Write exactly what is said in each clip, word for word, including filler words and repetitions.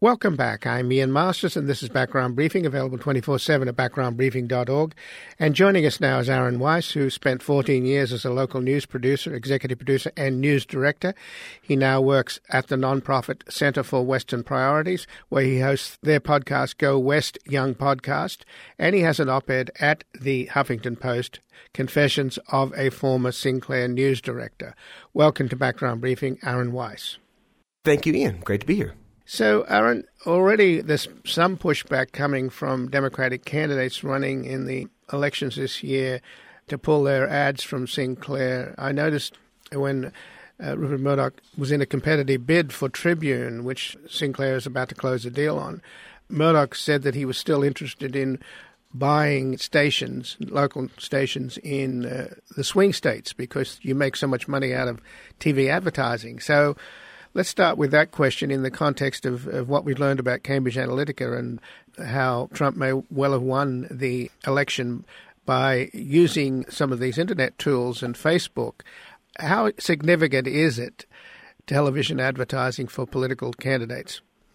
Welcome back. I'm Ian Masters, and this is Background Briefing, available twenty-four seven at background briefing dot org. And joining us now is Aaron Weiss, who spent fourteen years as a local news producer, executive producer, and news director. He now works at the nonprofit Center for Western Priorities, where he hosts their podcast, Go West Young Podcast. And he has an op-ed at the Huffington Post, Confessions of a Former Sinclair News Director. Welcome to Background Briefing, Aaron Weiss. Thank you, Ian. Great to be here. So, Aaron, already there's some pushback coming from Democratic candidates running in the elections this year to pull their ads from Sinclair. I noticed when uh, Rupert Murdoch was in a competitive bid for Tribune, which Sinclair is about to close a deal on, Murdoch said that he was still interested in buying stations, local stations in uh, the swing states, because you make so much money out of T V advertising. So let's start with that question in the context of, of what we've learned about Cambridge Analytica and how Trump may well have won the election by using some of these internet tools and Facebook. How significant is it, television advertising for political candidates?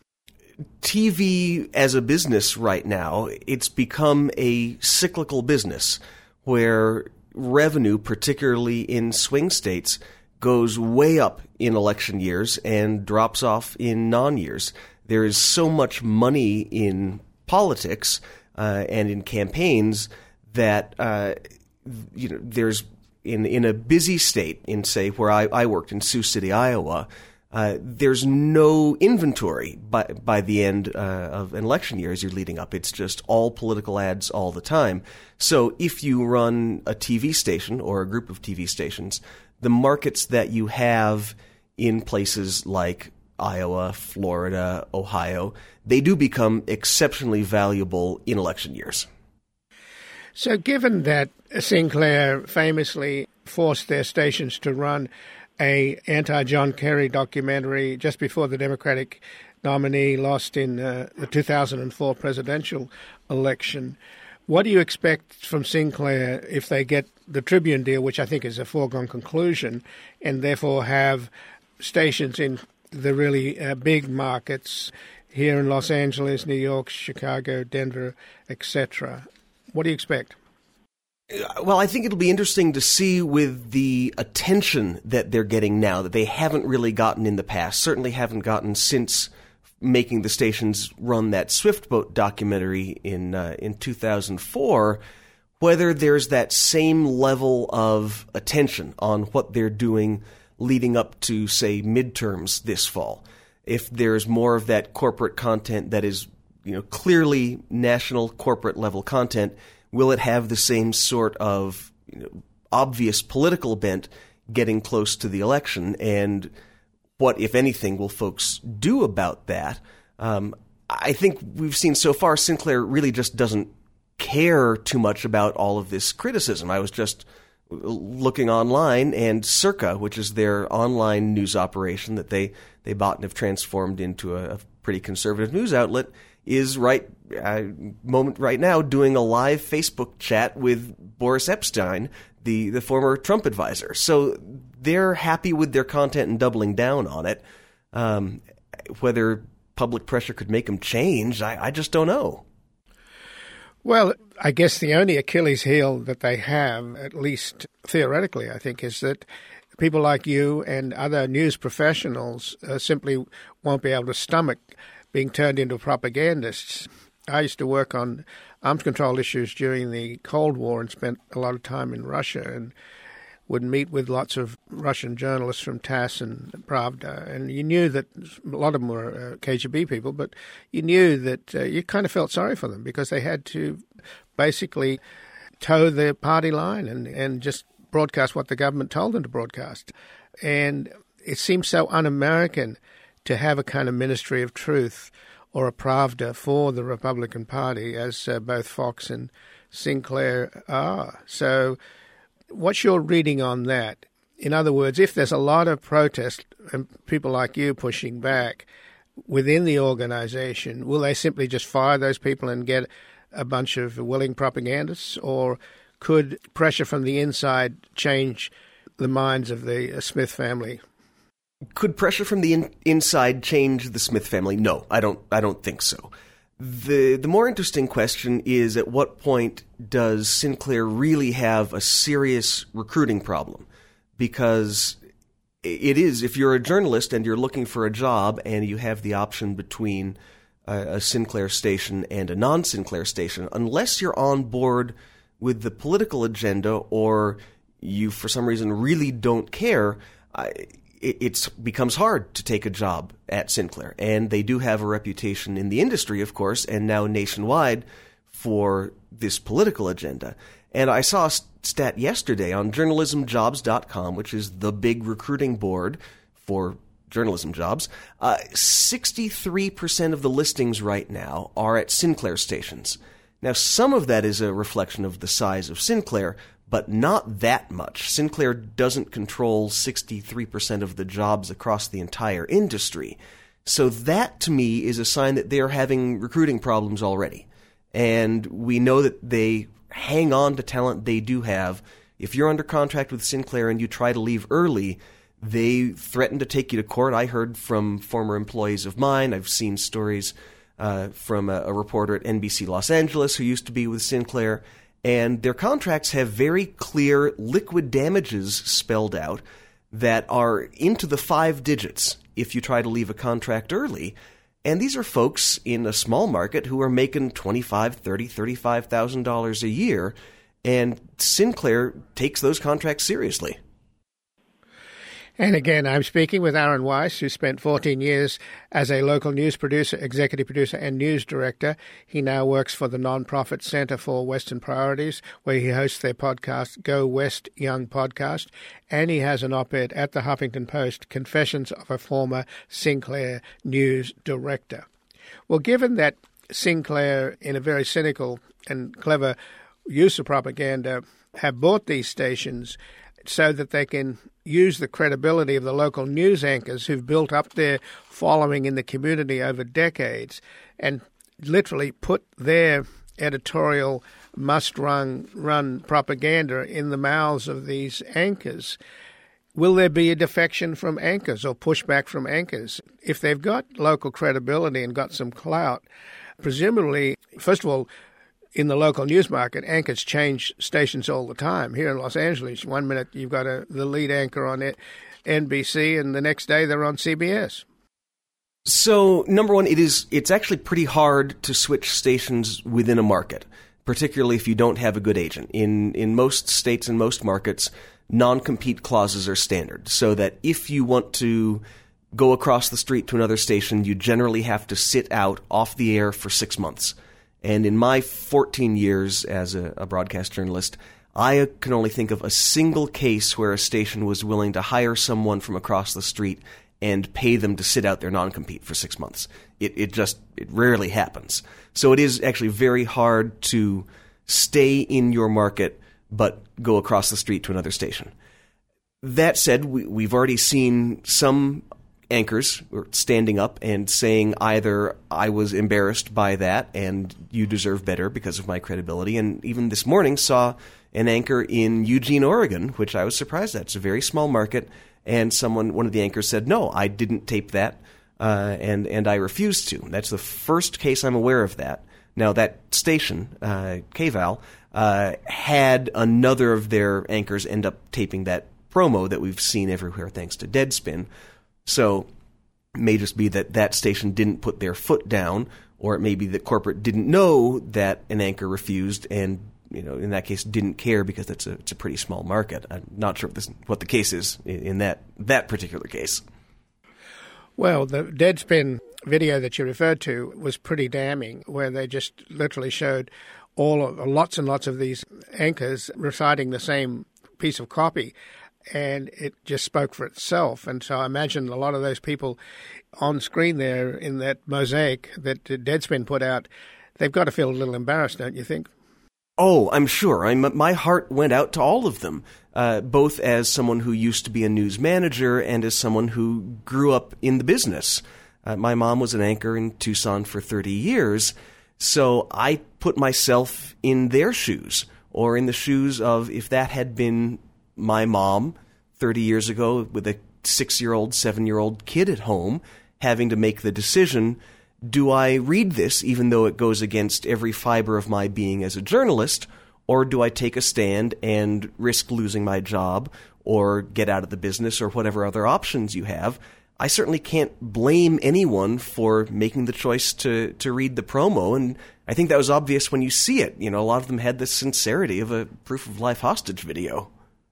T V as a business right now, it's become a cyclical business where revenue, particularly in swing states, goes way up in election years and drops off in non-years. There is so much money in politics uh, and in campaigns that uh, you know there's in in a busy state, in say where I, I worked in Sioux City, Iowa. Uh, there's no inventory by by the end uh, of an election year as you're leading up. It's just all political ads all the time. So if you run a T V station or a group of T V stations, the markets that you have in places like Iowa, Florida, Ohio, they do become exceptionally valuable in election years. So given that Sinclair famously forced their stations to run a anti-John Kerry documentary just before the Democratic nominee lost in uh, the two thousand four presidential election, what do you expect from Sinclair if they get the Tribune deal, which I think is a foregone conclusion, and therefore have stations in the really uh, big markets here in Los Angeles, New York, Chicago, Denver, et cetera? What do you expect? Well, I think it'll be interesting to see with the attention that they're getting now that they haven't really gotten in the past, certainly haven't gotten since making the stations run that Swiftboat documentary in uh, in two thousand four, whether there's that same level of attention on what they're doing leading up to, say, midterms this fall. If there's more of that corporate content that is, you know, clearly national corporate level content, will it have the same sort of, you know, obvious political bent getting close to the election? And what, if anything, will folks do about that? Um, I think we've seen so far Sinclair really just doesn't care too much about all of this criticism. I was just looking online, and Circa, which is their online news operation that they, they bought and have transformed into a, a pretty conservative news outlet, is right uh, moment right now doing a live Facebook chat with Boris Epshteyn, the, the former Trump advisor. So they're happy with their content and doubling down on it. Um, whether public pressure could make them change, I, I just don't know. Well, I guess the only Achilles heel that they have, at least theoretically, I think, is that people like you and other news professionals uh, simply won't be able to stomach being turned into propagandists. I used to work on arms control issues during the Cold War and spent a lot of time in Russia and would meet with lots of Russian journalists from TASS and Pravda. And you knew that a lot of them were uh, K G B people, but you knew that uh, you kind of felt sorry for them because they had to basically toe the party line and, and just broadcast what the government told them to broadcast. And it seems so un-American to have a kind of ministry of truth or a Pravda for the Republican Party, as uh, both Fox and Sinclair are. So what's your reading on that? In other words, if there's a lot of protest and people like you pushing back within the organization, will they simply just fire those people and get a bunch of willing propagandists? Or could pressure from the inside change the minds of the uh, Smith family? Could pressure from the in- inside change the Smith family? No, I don't. I don't think so. The the more interesting question is, at what point does Sinclair really have a serious recruiting problem? Because it is, if you're a journalist and you're looking for a job and you have the option between a, a Sinclair station and a non-Sinclair station, unless you're on board with the political agenda or you, for some reason, really don't care, I, it it's, becomes hard to take a job at Sinclair. And they do have a reputation in the industry, of course, and now nationwide for this political agenda. And I saw a stat yesterday on journalism jobs dot com, which is the big recruiting board for journalism jobs. Uh, sixty-three percent of the listings right now are at Sinclair stations. Now, some of that is a reflection of the size of Sinclair, but not that much. Sinclair doesn't control sixty-three percent of the jobs across the entire industry. So that, to me, is a sign that they're having recruiting problems already. And we know that they hang on to talent they do have. If you're under contract with Sinclair and you try to leave early, they threaten to take you to court. I heard from former employees of mine. I've seen stories uh, from a, a reporter at N B C Los Angeles who used to be with Sinclair. And their contracts have very clear liquid damages spelled out that are into the five digits if you try to leave a contract early. And these are folks in a small market who are making twenty-five thousand dollars, thirty thousand dollars, thirty-five thousand dollars a year, and Sinclair takes those contracts seriously. And again, I'm speaking with Aaron Weiss, who spent fourteen years as a local news producer, executive producer, and news director. He now works for the nonprofit Center for Western Priorities, where he hosts their podcast, Go West Young Podcast. And he has an op-ed at the Huffington Post, Confessions of a Former Sinclair News Director. Well, given that Sinclair, in a very cynical and clever use of propaganda, have bought these stations so that they can use the credibility of the local news anchors who've built up their following in the community over decades and literally put their editorial must-run run propaganda in the mouths of these anchors. Will there be a defection from anchors or pushback from anchors? If they've got local credibility and got some clout, presumably, first of all, in the local news market, anchors change stations all the time. Here in Los Angeles, one minute you've got a, the lead anchor on it, N B C, and the next day they're on C B S. So, number one, it is it's actually pretty hard to switch stations within a market, particularly if you don't have a good agent. In in most states and most markets, non-compete clauses are standard, so that if you want to go across the street to another station, you generally have to sit out off the air for six months. And in my fourteen years as a, a broadcast journalist, I can only think of a single case where a station was willing to hire someone from across the street and pay them to sit out their non-compete for six months. It, it just, it rarely happens. So it is actually very hard to stay in your market but go across the street to another station. That said, we, we've already seen some anchors standing up and saying either I was embarrassed by that and you deserve better because of my credibility. And even this morning saw an anchor in Eugene, Oregon, which I was surprised at. It's a very small market. And someone, one of the anchors said, no, I didn't tape that, uh, and, and I refused to. That's the first case I'm aware of that. Now, that station, uh, K V A L, uh, had another of their anchors end up taping that promo that we've seen everywhere thanks to Deadspin. So it may just be that that station didn't put their foot down, or it may be that corporate didn't know that an anchor refused and, you know, in that case didn't care because it's a it's a pretty small market. I'm not sure what, this, what the case is in, in that that particular case. Well, the Deadspin video that you referred to was pretty damning, where they just literally showed all of, lots and lots of these anchors reciting the same piece of copy. And it just spoke for itself. And so I imagine a lot of those people on screen there in that mosaic that Deadspin put out, they've got to feel a little embarrassed, don't you think? Oh, I'm sure. I'm, my heart went out to all of them, uh, both as someone who used to be a news manager and as someone who grew up in the business. Uh, my mom was an anchor in Tucson for thirty years, so I put myself in their shoes, or in the shoes of if that had been my mom thirty years ago with a six-year-old, seven-year-old kid at home having to make the decision, do I read this even though it goes against every fiber of my being as a journalist, or do I take a stand and risk losing my job or get out of the business or whatever other options you have? I certainly can't blame anyone for making the choice to, to read the promo, and I think that was obvious when you see it. You know, a lot of them had the sincerity of a proof of life hostage video.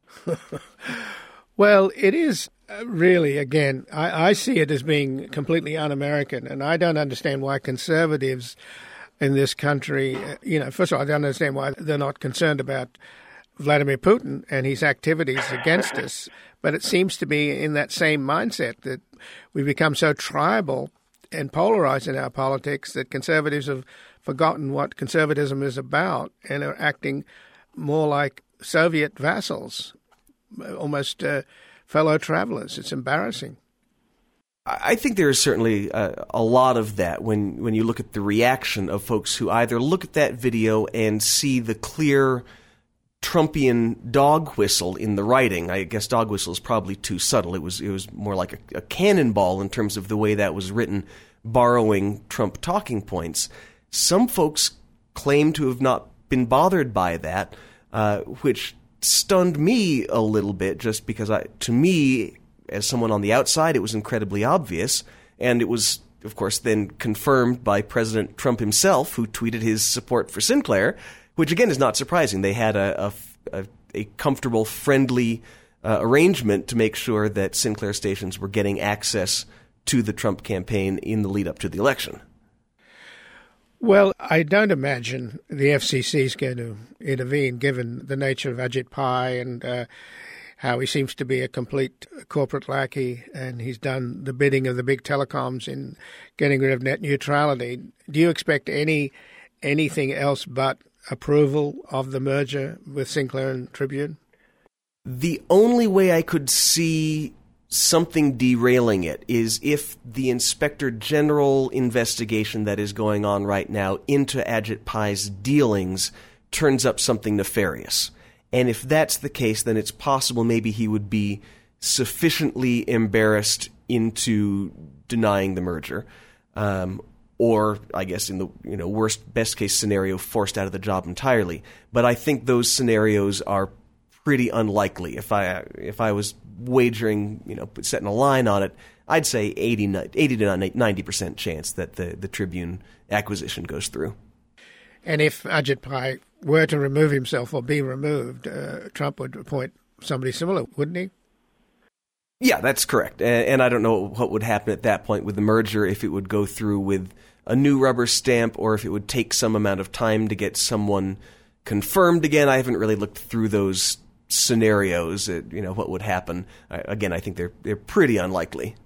Well, it is really, again, I, I see it as being completely un-American, and I don't understand why conservatives in this country, you know, first of all, I don't understand why they're not concerned about Vladimir Putin and his activities against us, but it seems to be in that same mindset that we've become so tribal and polarized in our politics that conservatives have forgotten what conservatism is about and are acting more like Soviet vassals, almost uh, fellow travelers. It's embarrassing. I think there is certainly a, a lot of that when, when you look at the reaction of folks who either look at that video and see the clear Trumpian dog whistle in the writing. I guess dog whistle is probably too subtle. It was it was more like a, a cannonball in terms of the way that was written, borrowing Trump talking points. Some folks claim to have not been bothered by that, uh, which stunned me a little bit, just because I, to me, as someone on the outside, it was incredibly obvious, and it was, of course, then confirmed by President Trump himself, who tweeted his support for Sinclair, which, again, is not surprising. They had a, a, a, a comfortable, friendly uh, arrangement to make sure that Sinclair stations were getting access to the Trump campaign in the lead-up to the election. Well, I don't imagine the F C C is going to intervene, given the nature of Ajit Pai and uh, how he seems to be a complete corporate lackey, and he's done the bidding of the big telecoms in getting rid of net neutrality. Do you expect any anything else but approval of the merger with Sinclair and Tribune? The only way I could see something derailing it is if the Inspector General investigation that is going on right now into Ajit Pai's dealings turns up something nefarious. And if that's the case, then it's possible maybe he would be sufficiently embarrassed into denying the merger. Um, or, I guess, in the you know worst, best-case scenario, forced out of the job entirely. But I think those scenarios are pretty unlikely. If I if I was wagering, you know, setting a line on it, I'd say eighty, eighty to ninety percent chance that the, the Tribune acquisition goes through. And if Ajit Pai were to remove himself or be removed, uh, Trump would appoint somebody similar, wouldn't he? Yeah, that's correct. And, and I don't know what would happen at that point with the merger, if it would go through with a new rubber stamp or if it would take some amount of time to get someone confirmed again. I haven't really looked through those scenarios, uh, you know, what would happen. Uh, again, I think they're they're pretty unlikely.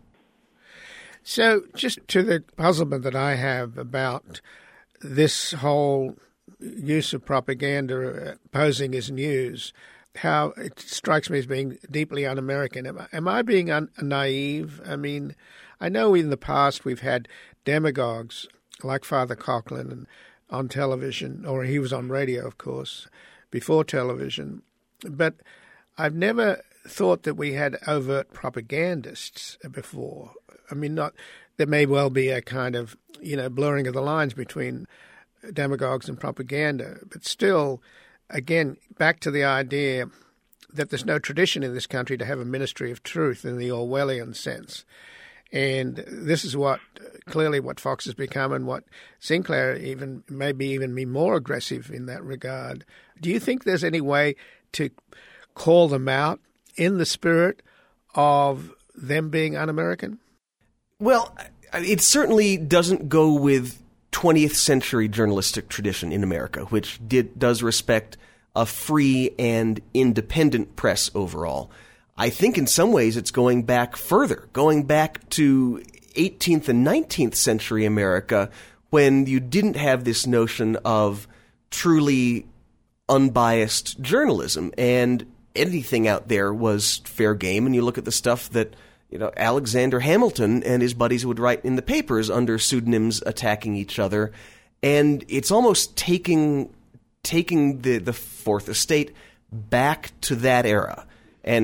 So just to the puzzlement that I have about this whole use of propaganda posing as news, how it strikes me as being deeply un-American. Am I, am I being un- naive? I mean, I know in the past we've had demagogues like Father Coughlin and on television, or he was on radio, of course, before television. But I've never thought that we had overt propagandists before. I mean, not there may well be a kind of, you know, blurring of the lines between demagogues and propaganda. But still, again, back to the idea that there's no tradition in this country to have a ministry of truth in the Orwellian sense. And this is what, clearly what Fox has become, and what Sinclair even, maybe even be more aggressive in that regard. Do you think there's any way to call them out in the spirit of them being un-American? Well, it certainly doesn't go with twentieth century journalistic tradition in America, which did, does respect a free and independent press overall. I think in some ways it's going back further, going back to eighteenth and nineteenth century America, when you didn't have this notion of truly unbiased journalism, and anything out there was fair game. And you look at the stuff that, you know, Alexander Hamilton and his buddies would write in the papers under pseudonyms attacking each other, and it's almost taking taking the, the Fourth Estate back to that era. And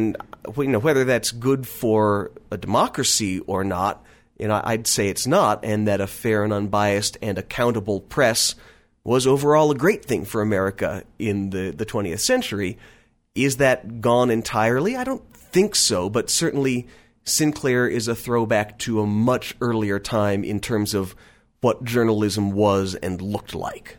you know, whether that's good for a democracy or not, you know, I'd say it's not, and that a fair and unbiased and accountable press was overall a great thing for America in the, the twentieth century. Is that gone entirely? I don't think so, but certainly Sinclair is a throwback to a much earlier time in terms of what journalism was and looked like.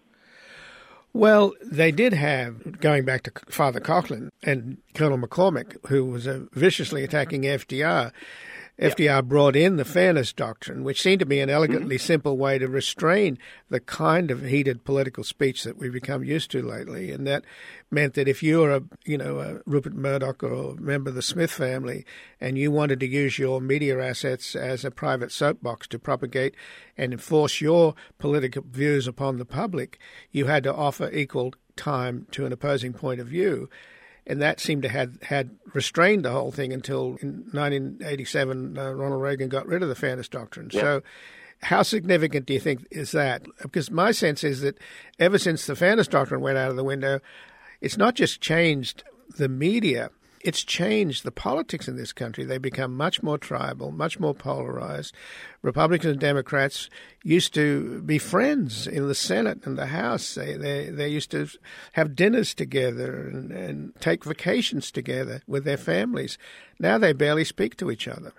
Well, they did have, going back to Father Coughlin and Colonel McCormick, who was uh, viciously attacking F D R, F D R brought in the fairness doctrine, which seemed to be an elegantly mm-hmm. simple way to restrain the kind of heated political speech that we've become used to lately. And that meant that if you were a, you know, a Rupert Murdoch or a member of the Smith family and you wanted to use your media assets as a private soapbox to propagate and enforce your political views upon the public, you had to offer equal time to an opposing point of view. And that seemed to have had restrained the whole thing until in nineteen eighty-seven, uh, Ronald Reagan got rid of the fairness doctrine. Yeah. So how significant do you think is that? Because my sense is that ever since the fairness doctrine went out of the window, it's not just changed the media, it's changed the politics in this country. They become much more tribal, much more polarized. Republicans and Democrats used to be friends in the Senate and the House. They they, they used to have dinners together and, and take vacations together with their families. Now they barely speak to each other.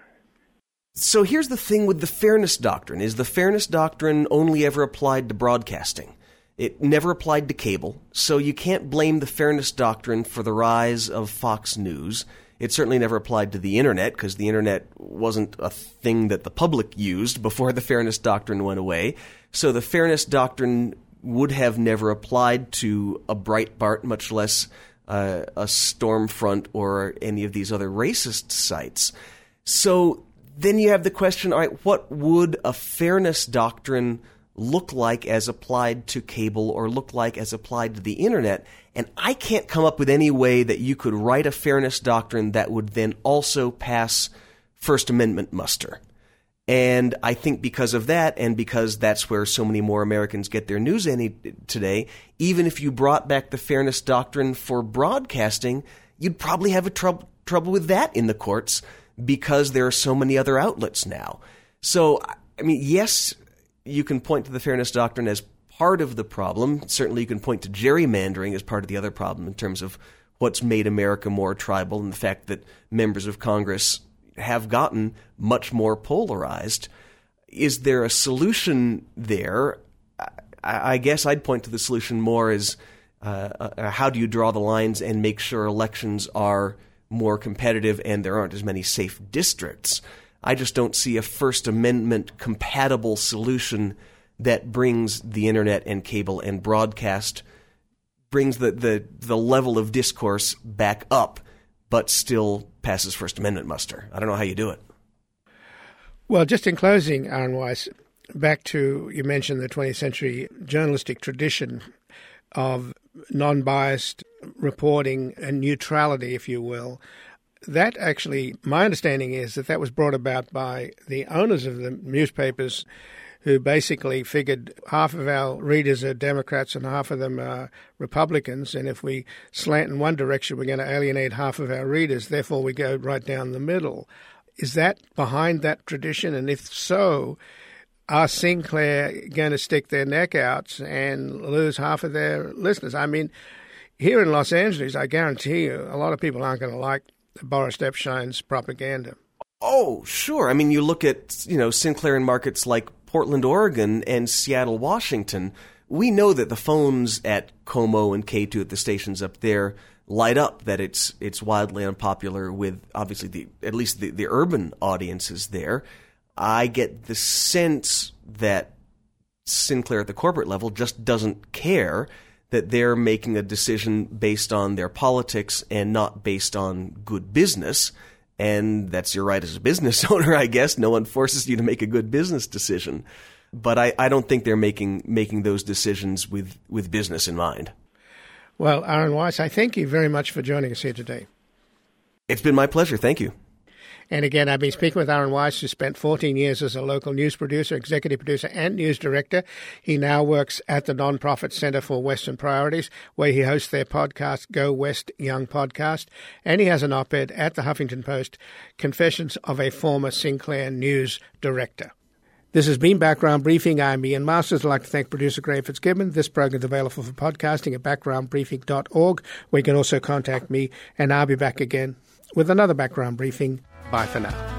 So here's the thing with the fairness doctrine. Is the fairness doctrine only ever applied to broadcasting? It never applied to cable, so you can't blame the fairness doctrine for the rise of Fox News. It certainly never applied to the Internet, because the Internet wasn't a thing that the public used before the fairness doctrine went away. So the fairness doctrine would have never applied to a Breitbart, much less uh, a Stormfront or any of these other racist sites. So then you have the question, all right, what would a fairness doctrine look like as applied to cable or look like as applied to the Internet? And I can't come up with any way that you could write a fairness doctrine that would then also pass First Amendment muster. And I think because of that, and because that's where so many more Americans get their news any today, even if you brought back the fairness doctrine for broadcasting, you'd probably have a trou- trouble with that in the courts because there are so many other outlets now. So, I mean, yes, you can point to the fairness doctrine as part of the problem. Certainly you can point to gerrymandering as part of the other problem in terms of what's made America more tribal and the fact that members of Congress have gotten much more polarized. Is there a solution there? I, I guess I'd point to the solution more as uh, uh, how do you draw the lines and make sure elections are more competitive and there aren't as many safe districts. I just don't see a First Amendment compatible solution that brings the Internet and cable and broadcast, brings the, the, the level of discourse back up, but still passes First Amendment muster. I don't know how you do it. Well, just in closing, Aaron Weiss, back to, you mentioned the twentieth century journalistic tradition of non-biased reporting and neutrality, if you will. That actually, my understanding is that that was brought about by the owners of the newspapers who basically figured half of our readers are Democrats and half of them are Republicans, and if we slant in one direction, we're going to alienate half of our readers, therefore we go right down the middle. Is that behind that tradition? And if so, are Sinclair going to stick their neck out and lose half of their listeners? I mean, here in Los Angeles, I guarantee you, a lot of people aren't going to like Boris Epstein's propaganda. Oh, sure. I mean, you look at, you know, Sinclair in markets like Portland, Oregon and Seattle, Washington. We know that the phones at KOMO and K two at the stations up there light up, that it's it's wildly unpopular with, obviously, the at least the, the urban audiences there. I get the sense that Sinclair at the corporate level just doesn't care, that they're making a decision based on their politics and not based on good business. And that's your right as a business owner, I guess. No one forces you to make a good business decision. But I, I don't think they're making making those decisions with, with business in mind. Well, Aaron Weiss, I thank you very much for joining us here today. It's been my pleasure. Thank you. And again, I've been speaking with Aaron Weiss, who spent fourteen years as a local news producer, executive producer, and news director. He now works at the nonprofit Center for Western Priorities, where he hosts their podcast, Go West Young Podcast. And he has an op-ed at the Huffington Post, Confessions of a Former Sinclair News Director. This has been Background Briefing. I'm Ian Masters. I'd like to thank producer Graham Fitzgibbon. This program is available for podcasting at background briefing dot org, where you can also contact me, and I'll be back again with another Background Briefing. Bye for now.